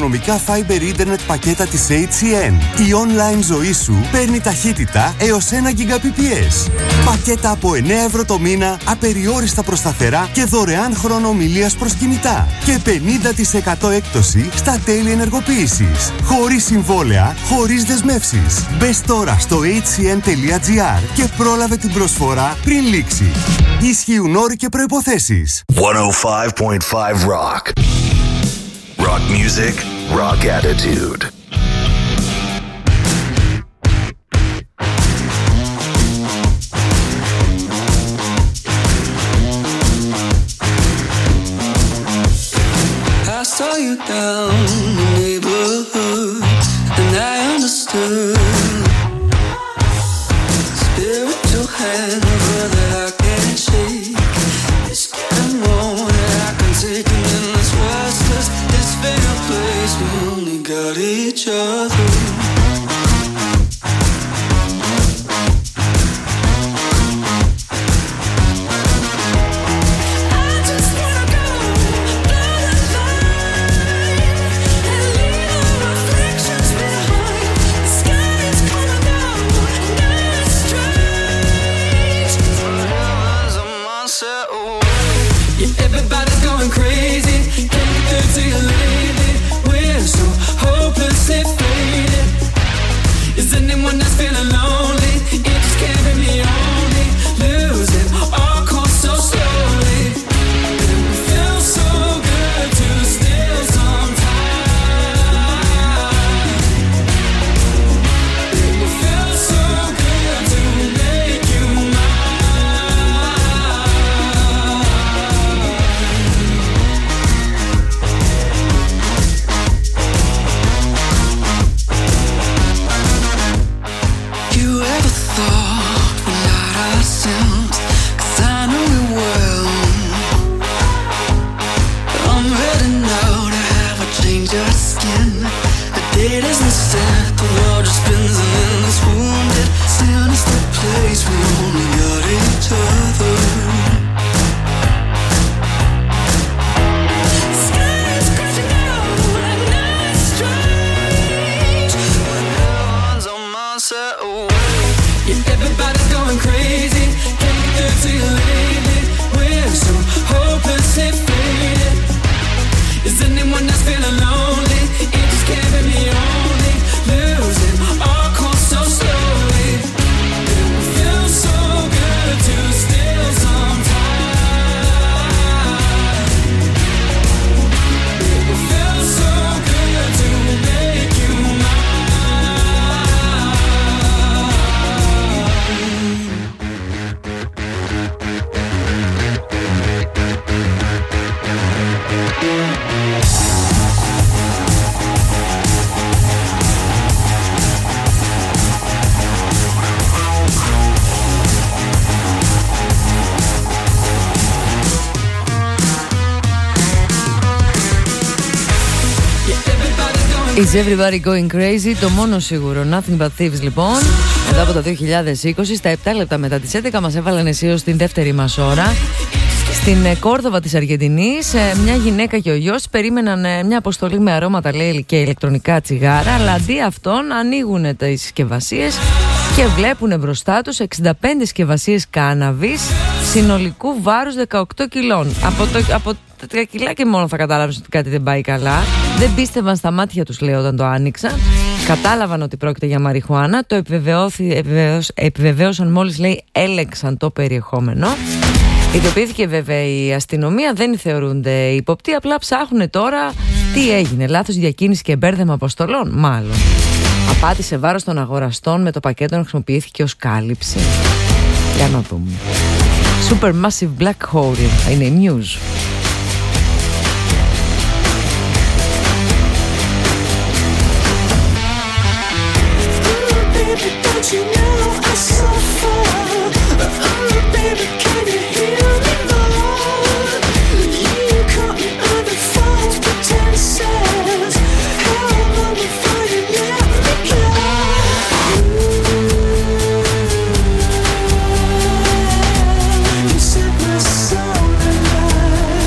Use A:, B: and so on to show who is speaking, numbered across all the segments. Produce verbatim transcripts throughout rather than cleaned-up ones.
A: οικονομικά Fiber Internet πακέτα της έιτς σι εν. Η online ζωή σου παίρνει ταχύτητα έως ένα Gbps. Πακέτα από εννέα ευρώ το μήνα, απεριόριστα προς σταθερά και δωρεάν χρόνο ομιλίας προς κινητά. Και πενήντα τοις εκατό έκπτωση στα τέλη ενεργοποίησης. Χωρίς συμβόλαια, χωρίς δεσμεύσεις. Μπες τώρα στο έιτς σι εν τελεία τζι άρ και πρόλαβε την προσφορά πριν λήξει. Ισχύουν όροι και προϋποθέσεις.
B: εκατό πέντε κόμμα πέντε Rock. Rock music, rock attitude.
C: I saw you down the neighborhood and I understood. Spiritual hand that I can't shake. It's getting more than I can take. And in this restless, this fair place, we only got each other. Is anyone that's feeling lonely? It just can't be me only. Losing all course so slowly. It feels so good to steal some time. It feels so good to make you it isn't set, the world just spins and in this wounded, sinister place we only got each other. The sky is crashing down and now it's strange when no one's on my side. Oh, yeah, everybody's going crazy, can't get through to you lately. We're so hopelessly faded. Is anyone that's feeling lonely? It just can't be me only. Losing all course so slowly. It feels so good to steal some time. It feels so good to make you
D: Is everybody going crazy? Το μόνο σίγουρο, Nothing But Thieves λοιπόν. Μετά από το δύο χιλιάδες είκοσι, στα επτά λεπτά μετά τις έντεκα μας έβαλαν αισίως στην δεύτερη μας ώρα. Στην Κόρδοβα της Αργεντινής, μια γυναίκα και ο γιος περίμεναν μια αποστολή με αρώματα, λέει, και ηλεκτρονικά τσιγάρα, αλλά αντί αυτών ανοίγουν τις συσκευασίες και βλέπουν μπροστά τους εξήντα πέντε συσκευασίες κάναβης συνολικού βάρους δεκαοκτώ κιλών. Από, το, από τα τρία κιλά και μόνο θα κατάλαβαν ότι κάτι δεν πάει καλά. Δεν πίστευαν στα μάτια τους, λέει, όταν το άνοιξαν. Κατάλαβαν ότι πρόκειται για μαριχουάνα. Το επιβεβαίωσαν μόλις, λέει, έλεξαν το περιεχόμενο. Ειδοποιήθηκε βέβαια η αστυνομία, δεν θεωρούνται υποπτοί, απλά ψάχνουν τώρα τι έγινε. Λάθος διακίνηση και μπέρδεμα αποστολών, μάλλον. Απάτη σε βάρος των αγοραστών με το πακέτο να χρησιμοποιήθηκε ως κάλυψη. Για να δούμε. Supermassive Black Hole είναι η news.
C: set my soul alive.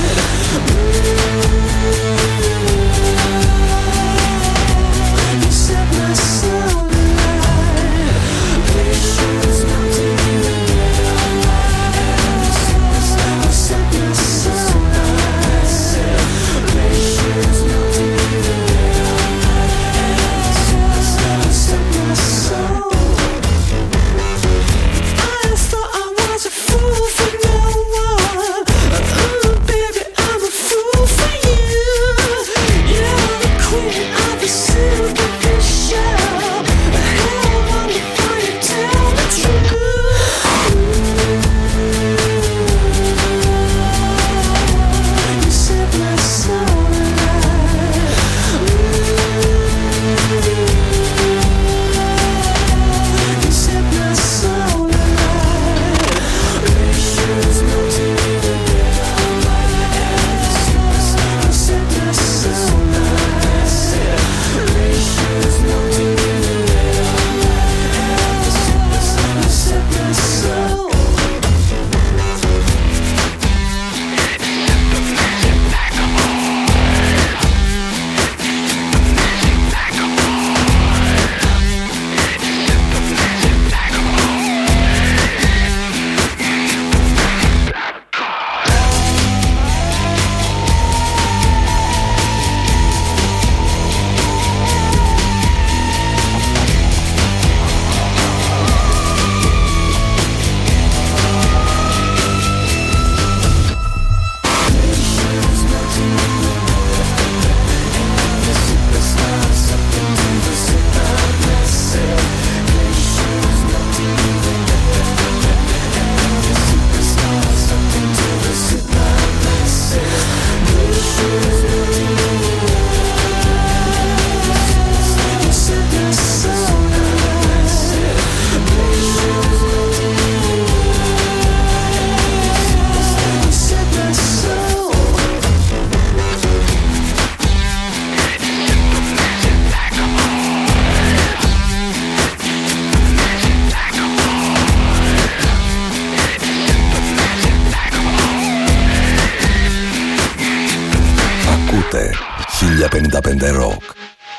B: ενενήντα πέντε Rock.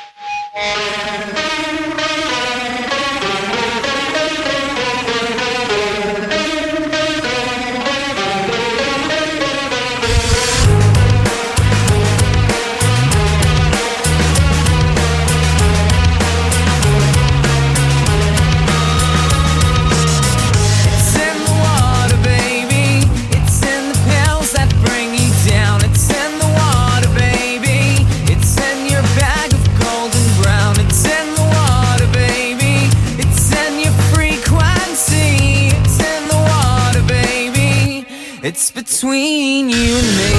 C: It's between you and me.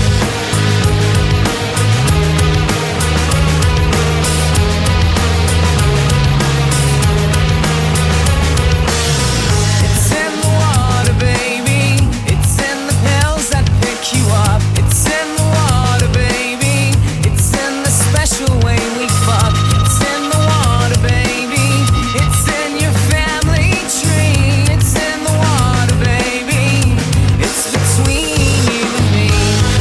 C: It's in the water, baby. It's in the pills that pick you up. It's in the water, baby. It's in the special way we fuck. It's in the water, baby. It's in your family tree. It's in the water, baby. It's between you and me.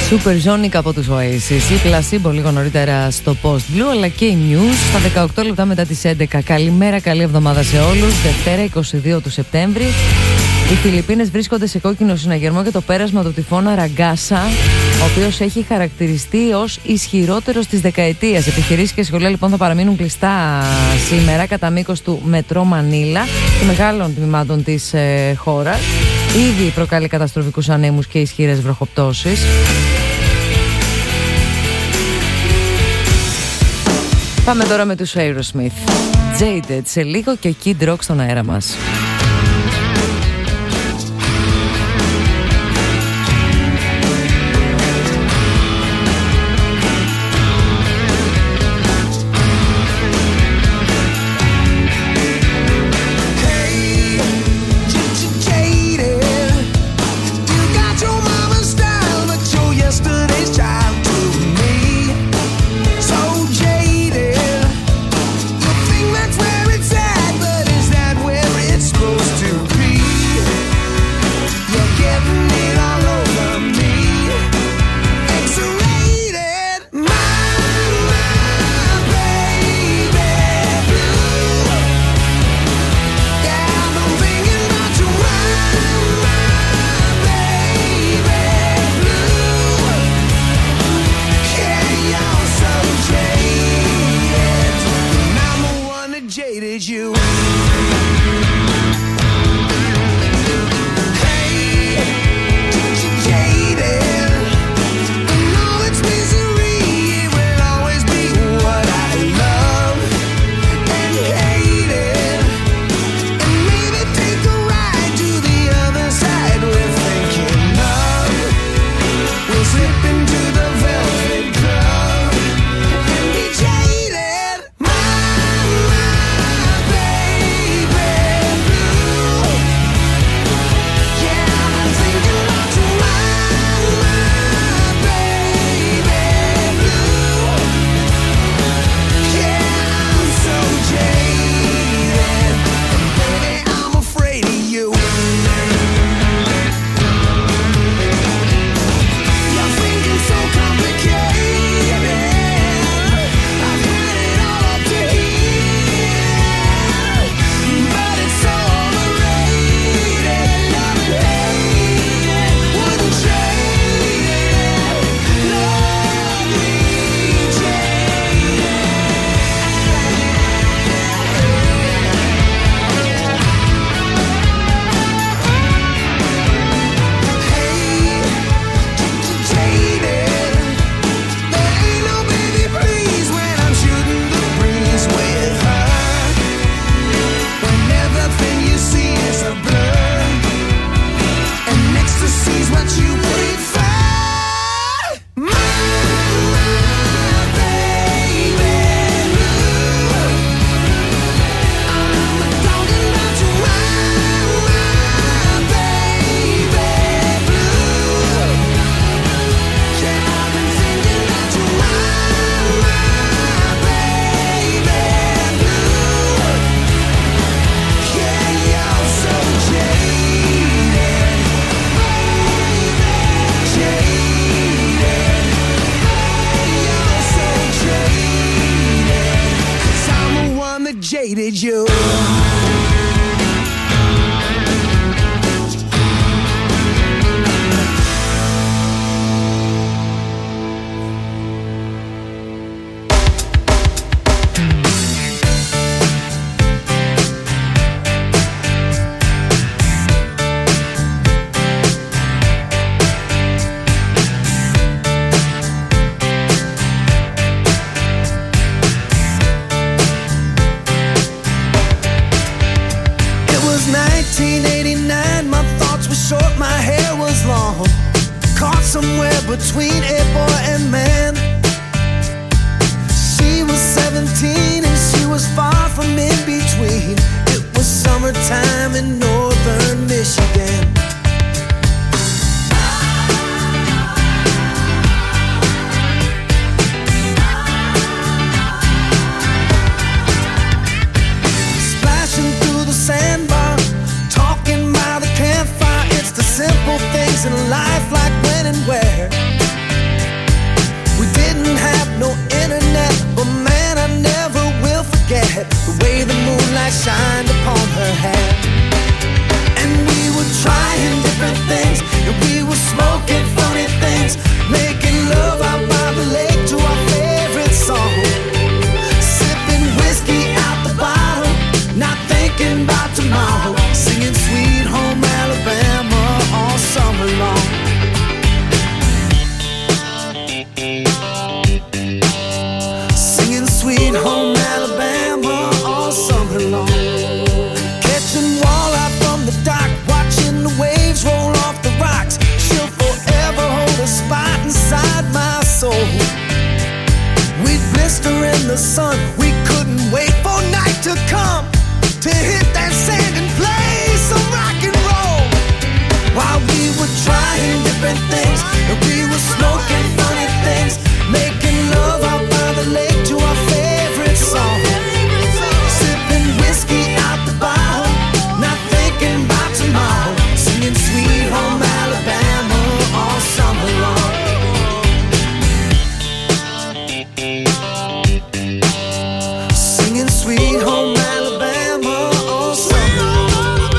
D: Supersonic από τους Oasis, η Placebo λίγο νωρίτερα στο Post Blue, αλλά και η News στα δεκαοκτώ λεπτά μετά τις έντεκα. Καλημέρα, καλή εβδομάδα σε όλους. Δευτέρα είκοσι δύο του Σεπτέμβρη. Οι Φιλιππίνες βρίσκονται σε κόκκινο συναγερμό για το πέρασμα του τυφώνα Ραγκάσα, ο οποίος έχει χαρακτηριστεί ως ισχυρότερος της δεκαετίας. Επιχειρήσεις και σχολεία λοιπόν θα παραμείνουν κλειστά σήμερα κατά μήκος του μετρό Μανίλα και μεγάλων τμήματων της ε, χώρας. Ήδη προκαλεί καταστροφικούς ανέμους και ισχυρές βροχοπτώσεις. Πάμε τώρα με τους Aerosmith. Jaded σε λίγο και Kid Rock στον αέρα μας.
E: Jaded you. Between a boy and man, she was seventeen and she was far from in between. It was summertime in northern Michigan. Splashing through the sandbar, talking by the campfire. It's the simple things in life, like when and where the sun. We couldn't wait for night to come to hit that sand and play some rock and roll. While we were trying different things, and we were smoking funny things, making love out by the lake to our favorite song. Sipping whiskey out the bottle, not thinking about tomorrow. Singing Sweet Home Alabama all summer long. Singing Sweet Home Alabama all summer long.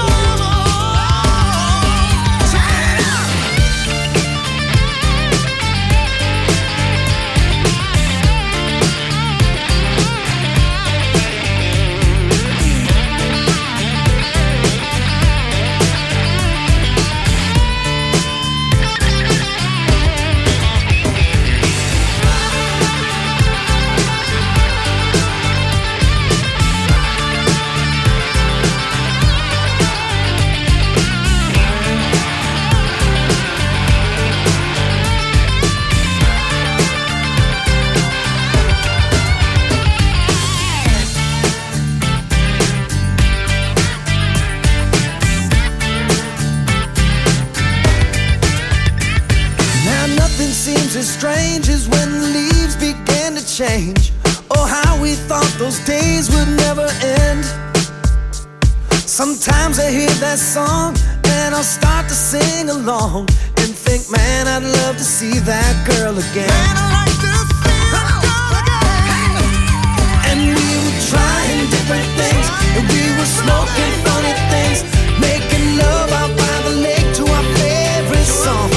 E: As strange as when the leaves began to change. Oh, how we thought those days would never end. Sometimes I hear that song and I'll start to sing along and think, man, I'd love to see that girl again. Man, I'd like to see that girl again. And we were trying different things, and we were smoking funny things, making love out by the lake to our favorite song.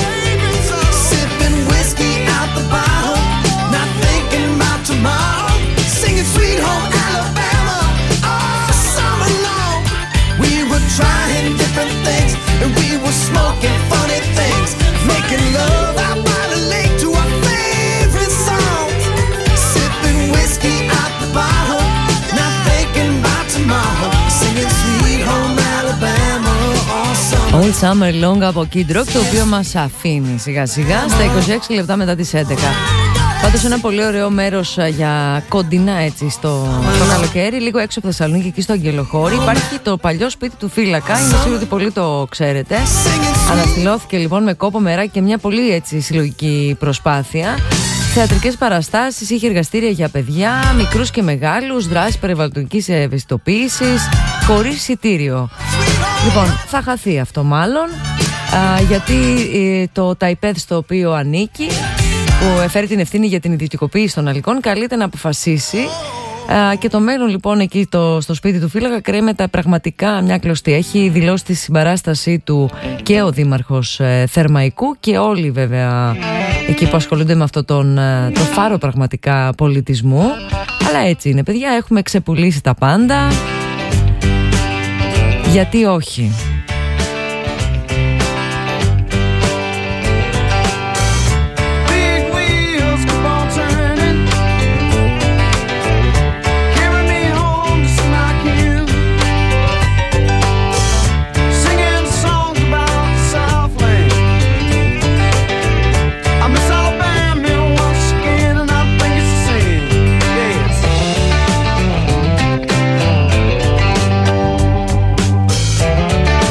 E: Tomorrow, singing Sweet Home Alabama all summer long. We were trying different things, and we were smoking funny things, making love out by the lake to our favorite songs. Sipping whiskey out the bottle, not thinking about tomorrow. Singing Sweet Home Alabama all summer.
D: All Summer Long από Kid Rock, το οποίο μας αφήνει σιγά σιγά στα είκοσι έξι λεπτά μετά τις έντεκα. Πάντως ένα πολύ ωραίο μέρος για κοντινά έτσι στο, στο καλοκαίρι, λίγο έξω από Θεσσαλονίκη, εκεί στο Αγγελοχώρι. Υπάρχει το παλιό σπίτι του Φύλακα, είμαι σίγουρη ότι πολλοί το ξέρετε. Αναστηλώθηκε λοιπόν με κόπο, μεράκι και μια πολύ έτσι συλλογική προσπάθεια. Θεατρικές παραστάσεις, είχε εργαστήρια για παιδιά, μικρούς και μεγάλους, δράσεις περιβαλλοντικής ευαισθητοποίησης, χωρίς εισιτήριο. Λοιπόν, θα χαθεί αυτό μάλλον, α, γιατί ε, το ΤΑΙΠΕΔ στο οποίο ανήκει, που εφέρει την ευθύνη για την ιδιωτικοποίηση των αλικών, καλείται να αποφασίσει. Α, και το μέλλον λοιπόν εκεί το, στο σπίτι του Φύλακα κρέμεται πραγματικά μια κλωστή. Έχει δηλώσει τη συμπαράστασή του και ο Δήμαρχος ε, Θερμαϊκού και όλοι βέβαια εκεί που ασχολούνται με αυτό τον, το φάρο πραγματικά πολιτισμού. Αλλά έτσι είναι παιδιά, έχουμε ξεπουλήσει τα πάντα. Γιατί όχι.
E: Yeah.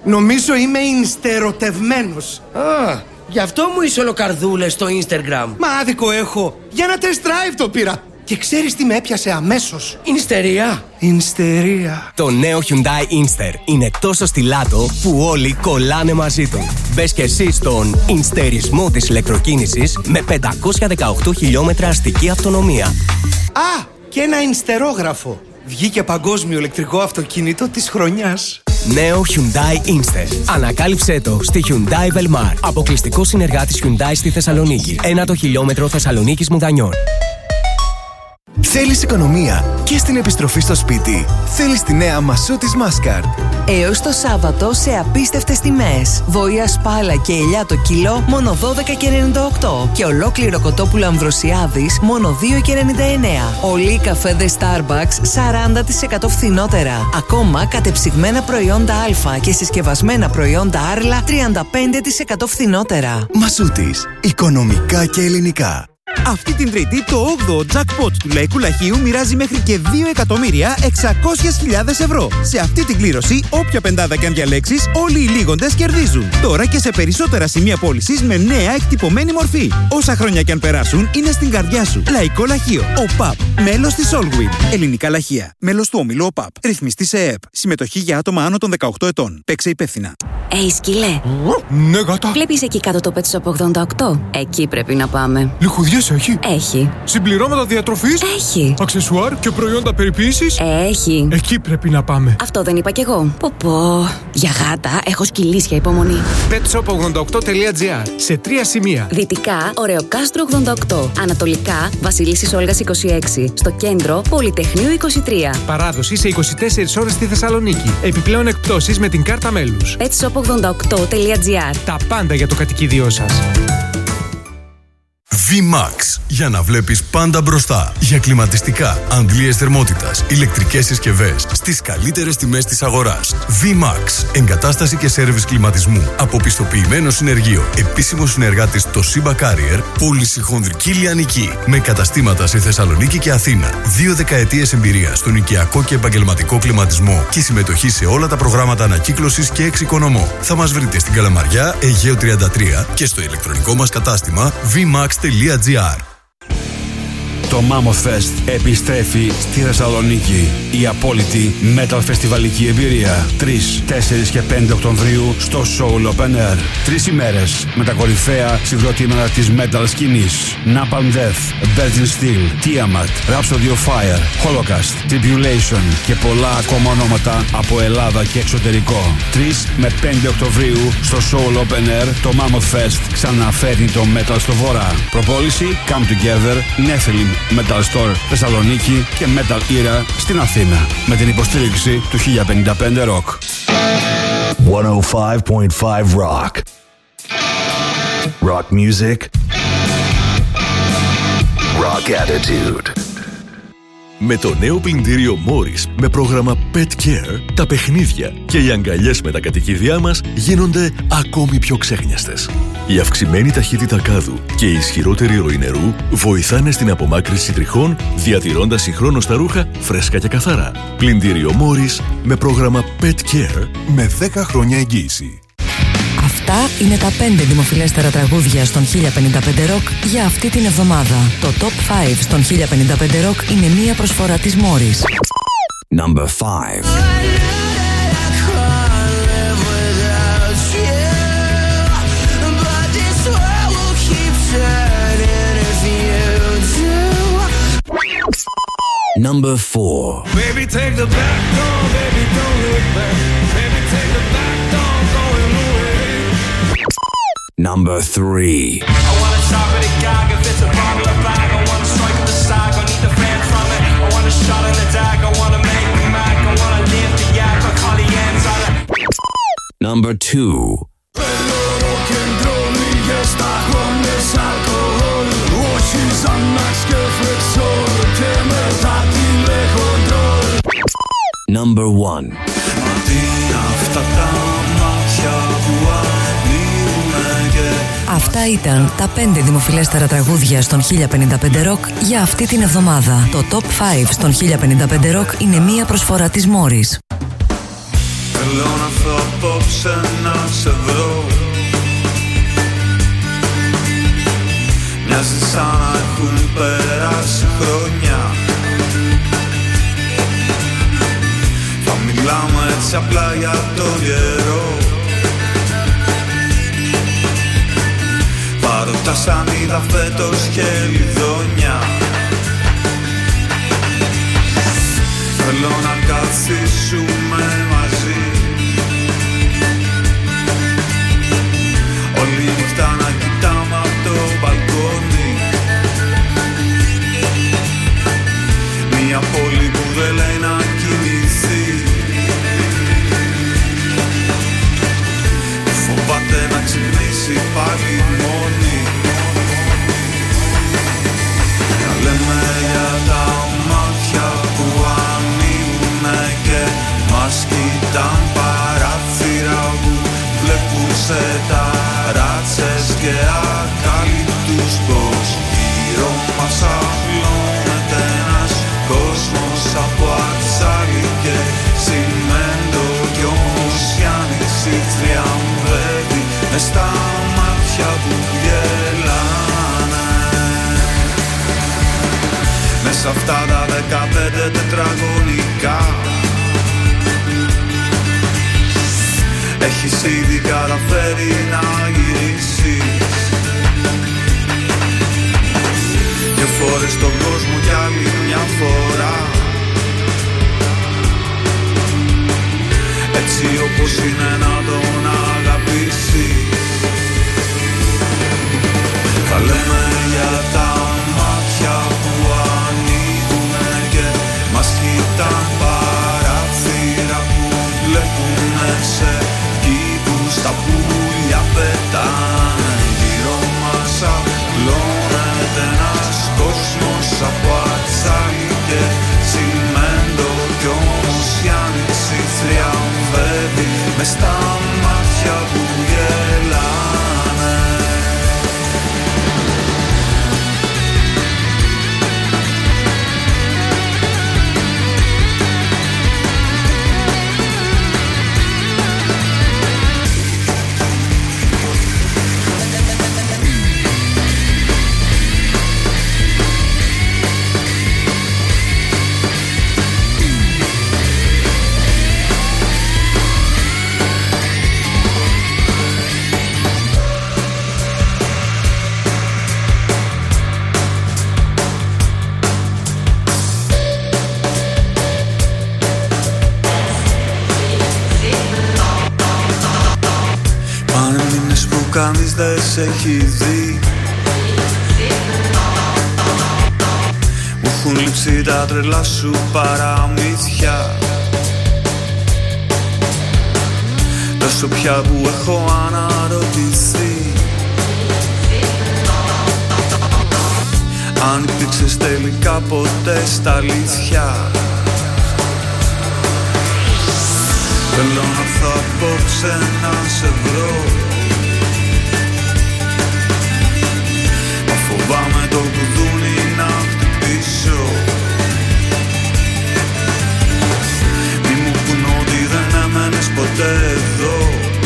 E: Νομίζω είμαι ινστερωτευμένος.
F: Α, γι' αυτό μου είσαι ολοκαρδούλες στο Instagram.
E: Μα άδικο έχω. Για ένα test drive το πήρα. Και ξέρεις τι με έπιασε αμέσως?
F: Ινστερία.
E: Ινστερία.
G: Το νέο Hyundai Inster είναι τόσο στιλάτο που όλοι κολλάνε μαζί του. Μπες και εσύ στον ινστερισμό της ηλεκτροκίνησης με πεντακόσια δεκαοκτώ χιλιόμετρα αστική αυτονομία.
E: Α, και ένα ινστερόγραφο. Βγήκε παγκόσμιο ηλεκτρικό αυτοκίνητο της χρονιάς.
G: Νέο Hyundai Inster. Ανακάλυψέ το στη Hyundai Velmar. Αποκλειστικό συνεργάτης Hyundai στη Θεσσαλονίκη. Ένα το χιλιόμετρο Θεσσαλονίκης Μουδανιών.
H: Θέλεις οικονομία και στην επιστροφή στο σπίτι? Θέλεις τη νέα Μασούτης Maskart.
I: Έως το Σάββατο σε απίστευτες τιμές. Βοήα σπάλα και ελιά το κιλό μόνο δώδεκα και ενενήντα οκτώ. Και ολόκληρο κοτόπουλο Αμβροσιάδης μόνο δύο και ενενήντα εννέα. Όλοι οι καφέδες Starbucks σαράντα τοις εκατό φθηνότερα. Ακόμα κατεψυγμένα προϊόντα Α και συσκευασμένα προϊόντα Άρλα τριάντα πέντε τοις εκατό φθηνότερα.
H: Μασούτης. Οικονομικά και ελληνικά.
J: Αυτή την Τρίτη το όγδοο jackpot του Λαϊκού Λαχείου μοιράζει μέχρι και δύο εκατομμύρια εξακόσιες χιλιάδες ευρώ. Σε αυτή την κλήρωση, όποια πεντάδα και αν διαλέξεις, όλοι οι λίγοντες κερδίζουν. Τώρα και σε περισσότερα σημεία πώλησης με νέα εκτυπωμένη μορφή. Όσα χρόνια και αν περάσουν, είναι στην καρδιά σου. Λαϊκό Λαχείο. ΟΠΑΠ. Μέλος της Allwin. Ελληνικά Λαχεία. Μέλος του ομίλου ΟΠΑΠ. Ρυθμιστή σε ΕΕΠ. Συμμετοχή για άτομα άνω των δεκαοκτώ ετών. Παίξε υπεύθυνα.
K: Ει, σκυλέ.
J: Ναι, γάτα.
K: Βλέπεις εκεί κάτω το Pet Shop ογδόντα οκτώ? Εκεί πρέπει να πάμε.
J: Λιχουδιές έχει.
K: Έχει.
J: Συμπληρώματα διατροφής.
K: Έχει.
J: Αξεσουάρ και προϊόντα περιποίησης.
K: Έχει.
J: Εκεί πρέπει να πάμε.
K: Αυτό δεν είπα κι εγώ. Πω πω. Για γάτα έχω σκυλίσια υπομονή.
J: pet shop ογδόντα οκτώ τελεία τζι άρ. Σε τρία σημεία.
K: Δυτικά, Ωρεοκάστρο ογδόντα οκτώ. Ανατολικά, Βασιλίσσης Όλγας είκοσι έξι. Στο κέντρο, Πολυτεχνείου είκοσι τρία.
J: Παράδοση σε είκοσι τέσσερις ώρες στη Θεσσαλονίκη. Επιπλέον εκπτώσεις με την κάρτα μέλους.
K: pet shop ογδόντα οκτώ τελεία τζι άρ.
J: Τα πάντα για το κατοικίδιό σας.
A: V-Max. Για να βλέπεις πάντα μπροστά. Για κλιματιστικά, αντλίες θερμότητας, ηλεκτρικές συσκευές στις καλύτερες τιμές της αγοράς. V-Max. Εγκατάσταση και σέρβις κλιματισμού. Από πιστοποιημένο συνεργείο. Επίσημο συνεργάτης το Simba Carrier. Πώληση χονδρική λιανική. Με καταστήματα σε Θεσσαλονίκη και Αθήνα. Δύο δεκαετίες εμπειρία στον οικιακό και επαγγελματικό κλιματισμό. Και συμμετοχή σε όλα τα προγράμματα ανακύκλωσης και εξοικονομώ. Θα μας βρείτε στην Καλαμαριά, Αιγαίο τριάντα τρία και στο ηλεκτρονικό μας κατάστημα βι μαξ τελεία τζι άρ.
L: Το Mammoth Fest επιστρέφει στη Θεσσαλονίκη. Η απόλυτη metal φεστιβαλική εμπειρία. τρεις, τέσσερις και πέντε Οκτωβρίου στο Soul Open Air. Τρεις ημέρες με τα κορυφαία συγκροτήματα της metal σκηνής. Napalm Death, Virgin Steel, Tiamat, Rhapsody of Fire, Holocaust, Tribulation και πολλά ακόμα ονόματα από Ελλάδα και εξωτερικό. τρεις με πέντε Οκτωβρίου στο Soul Open Air το Mammoth Fest ξαναφέρνει το metal στο βορρά. Προπόληση Come Together, Nephilim Metal Store Θεσσαλονίκη και Metal Era στην Αθήνα με την υποστήριξη του χίλια πενήντα πέντε Rock.
B: εκατόν πέντε κόμμα πέντε Rock. Rock music. Rock attitude.
M: Με το νέο πλυντήριο Morris με πρόγραμμα Pet Care, τα παιχνίδια και οι αγκαλιές με τα κατοικίδια μας γίνονται ακόμη πιο ξέχνιαστες. Η αυξημένη ταχύτητα κάδου και η ισχυρότερη ροή νερού βοηθάνε στην απομάκρυνση τριχών, διατηρώντας συγχρόνως τα ρούχα φρέσκα και καθαρά. Πλυντήριο Morris με πρόγραμμα Pet Care με δέκα χρόνια εγγύηση.
I: Αυτά είναι τα πέντε δημοφιλέστερα τραγούδια στον χίλια πενήντα πέντε Rock για αυτή την εβδομάδα. Το Top πέντε στον χίλια πενήντα πέντε Rock είναι μία προσφορά της Morris.
B: Number five. Number four.
C: Baby, take the back door, baby, don't look back. Baby, take the back door, going away.
B: Number three.
C: I wanna shop at a gag if it's a bottle of bag. I wanna strike at the sack, I need the fan from it. I want a shot in the dag, I wanna make me mac. I wanna live the yak, I call the ends on it.
B: Number two.
C: Bello rock and roll, gesta hålles alkohol. Όχι σαν να σκεφτώ και μετά τη λεχοντρόλ.
B: Number one.
C: Αντί αυτά τα μάτια που ανοίγουνε και...
I: Αυτά ήταν τα πέντε δημοφιλέστερα τραγούδια στον χίλια πενήντα πέντε Rock για αυτή την εβδομάδα. Το Top πέντε στον χίλια πενήντα πέντε Rock είναι μία προσφορά της Morris.
N: Θέλω να έρθω απόψε να σε βρω. Μοιάζει σαν να έχουν περάσει χρόνια. Θα μιλάμε έτσι απλά για το καιρό. Παρότα σαν είδα φέτος χελιδόνια. Θέλω να καθίσουμε μαζί. Όλη νύχτα να κοιτάμε απ' το μπαλκόνι. Μια πόλη που δεν λέει να κοιμηθεί. Φοβάται να ξυπνήσει πάλι μόνη. Να λέμε για τα μάτια που ανοίγουνε και μας κοιτάν, παράθυρα που βλέπουν σε ταράτσες και ακάλυπτους, πως γύρω μας απλώνεται ένας κόσμος από ατσάλι και τσιμέντο, κι όμως η άνοιξη θριαμβεύει μες στα μάτια που γελάνε. Μέσα αυτά τα δεκαπέντε τετραγωνικά έχεις ήδη καταφέρει να γυρίσεις δυο φορές τον κόσμο κι άλλη μια φορά. Έτσι όπως είναι να τον αγαπήσεις. Θα λέμε για τα μάτια που ανοίγουνε και μας κοιτάν, παράθυρα που βλέπουνε σε κήπους, τα πουλιά πετάνε. Γύρω μας απλώνεται ένας κόσμος από ατσάλι και τσιμέντο, κι όμως η άνοιξη θριαμβεύει μες στα μάτια που γελάνε. Κανείς δεν σε έχει δει. Μου έχουν λείψει τα τρελά σου παραμύθια. Τόσο πια που έχω αναρωτηθεί αν υπήρξες τελικά ποτέ στα αλήθεια. Θέλω να έρθω απόψε να σε βρω. Φοβάμαι το κουδούνι να χτυπήσω. Μη μου πουν ότι δεν έμενες ποτέ εδώ.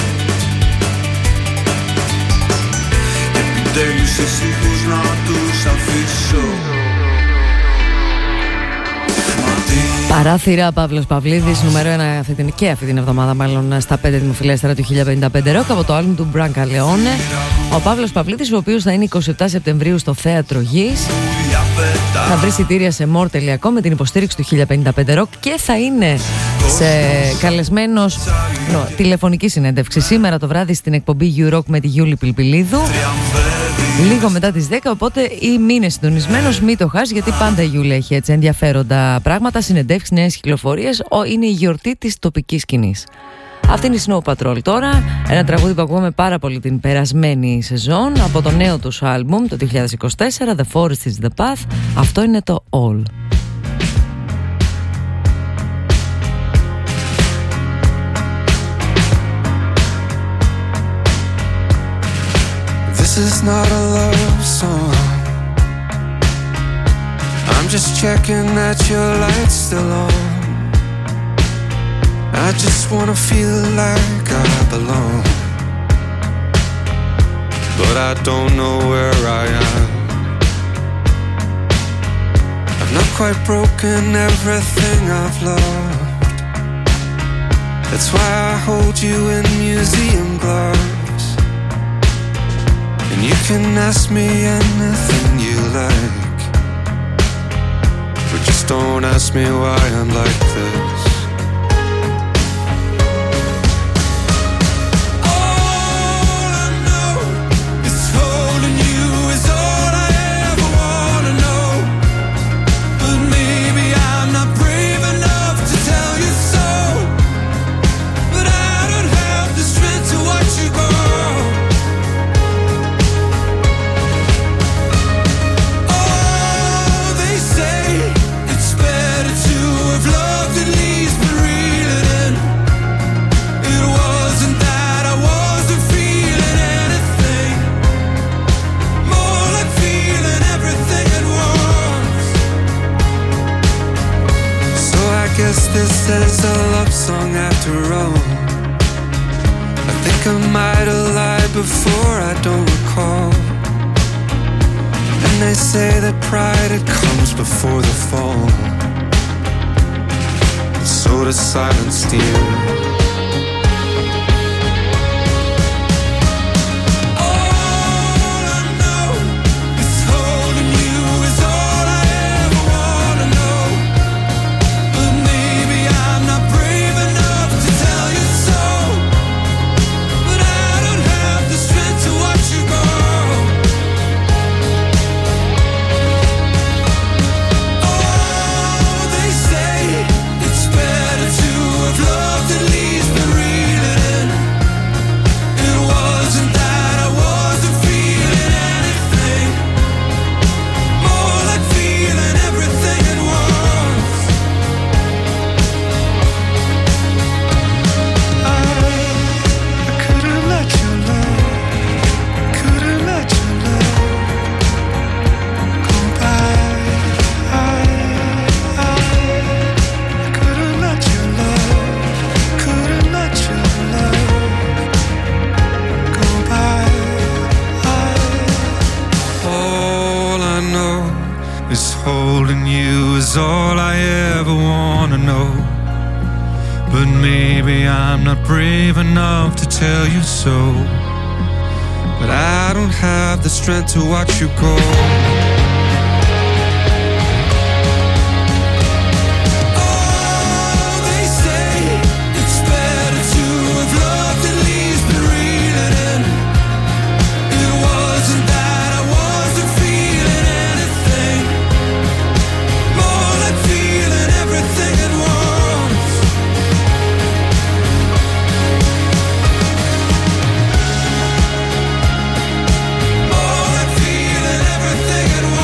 N: Και επιτέλους ησύχους να τους αφήσω.
D: Παράθυρα, Παύλος Παυλίδης, νούμερο ένα αυτή την, και αυτή την εβδομάδα, μάλλον στα πέντε δημοφιλέστερα του χίλια πενήντα πέντε ροκ από το άλμπουμ του Branca Leone. Ο Παύλος Παυλίδης, ο οποίος θα είναι είκοσι επτά Σεπτεμβρίου στο Θέατρο Γης, θα βρει εισιτήρια σε more τελεία com με την υποστήριξη του χίλια πενήντα πέντε ροκ και θα είναι σε καλεσμένος νο, τηλεφωνική συνέντευξη σήμερα το βράδυ στην εκπομπή You Rock με τη Γιούλη Πιλπιλίδου. Λίγο μετά τις δέκα, οπότε ή μείνε συντονισμένος, μη το χάσεις, γιατί πάντα η Γιούλη έχει έτσι ενδιαφέροντα πράγματα, συνεντεύξεις, νέες κυκλοφορίες. Είναι η γιορτή της τοπικής σκηνής. Αυτή είναι η Snow Patrol τώρα, ένα τραγούδι που ακούμε πάρα πολύ την περασμένη σεζόν από το νέο τους άλμπουμ το δύο χιλιάδες είκοσι τέσσερα, The Forest is the Path. Αυτό είναι το All.
O: This is not a love song. I'm just checking that your light's still on. I just wanna feel like I belong, but I don't know where I am. I've not quite broken everything I've loved. That's why I hold you in museum gloves, and you can ask me anything you like, but just don't ask me why I'm like this. This is a love song after all. I think I might have lied before, I don't recall. And they say that pride, it comes before the fall, and so does silence, dear. Holding you is all I ever wanna know, but maybe I'm not brave enough to tell you so. But I don't have the strength to watch you go.
E: Everything at once.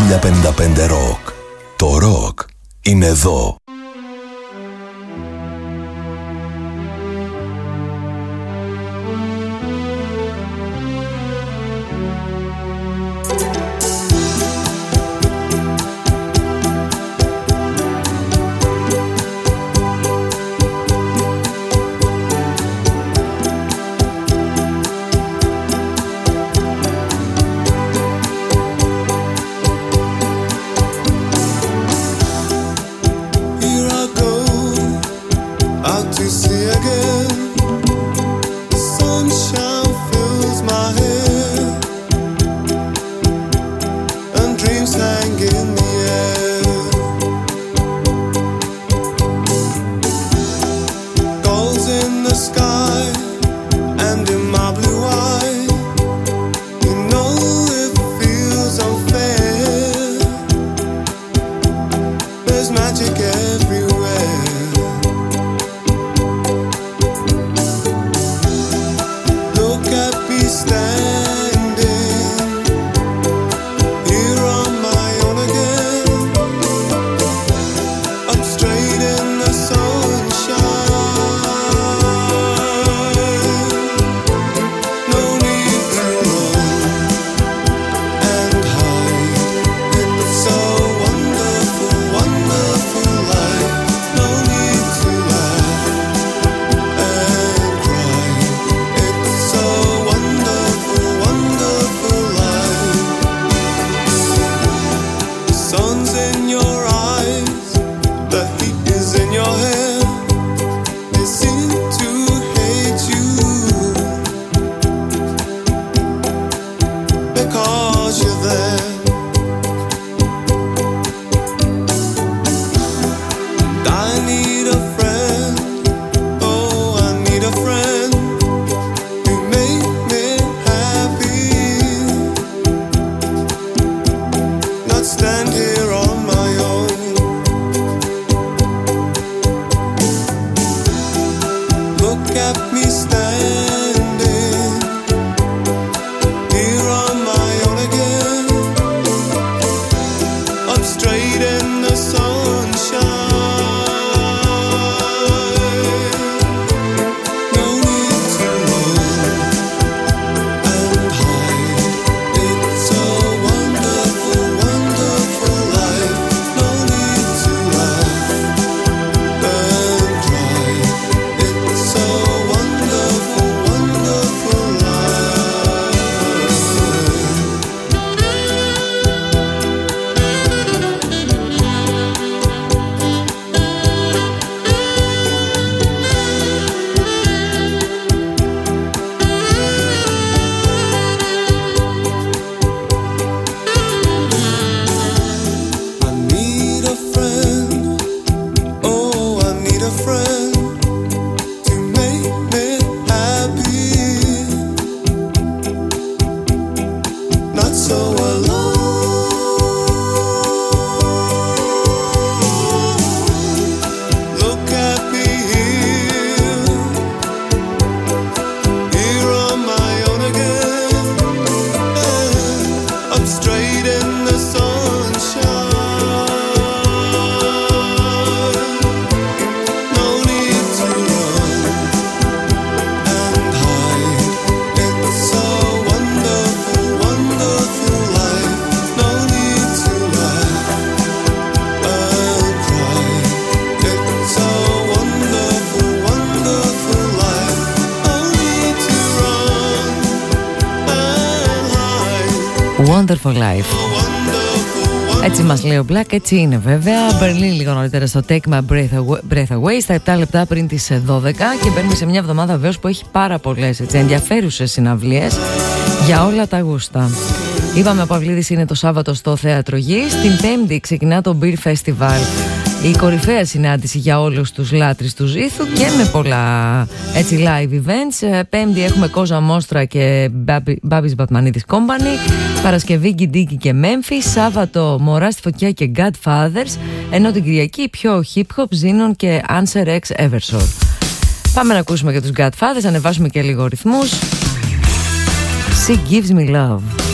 B: χίλια πενήντα πέντε Rock. Το rock είναι εδώ.
D: Wonderful Life. Έτσι μας λέει ο Black, έτσι είναι βέβαια. Berlin λίγο νωρίτερα στο Take My Breath Away, breath away στα επτά λεπτά πριν τις δώδεκα. Και μπαίνουμε σε μια εβδομάδα βεβαίως που έχει πάρα πολλές έτσι, ενδιαφέρουσες συναυλίες για όλα τα γούστα. Είπαμε, ο Παυλίδης είναι το Σάββατο στο Θέατρο Γης. Την Πέμπτη ξεκινά το Beer Festival, η κορυφαία συνάντηση για όλους τους λάτρεις του ζήθου και με πολλά έτσι live events. Πέμπτη έχουμε Κόζα Μόστρα και Μπάμπης Μπατμανίδης Company. Παρασκευή Γκιντίκι και Memphis. Σάββατο Μωρά στη Φωτιά και Godfathers. Ενώ την Κυριακή πιο hip hop Ζήνων και Answer X Eversole. Πάμε να ακούσουμε και τους Godfathers, ανεβάσουμε και λίγο ρυθμούς. She Gives Me Love.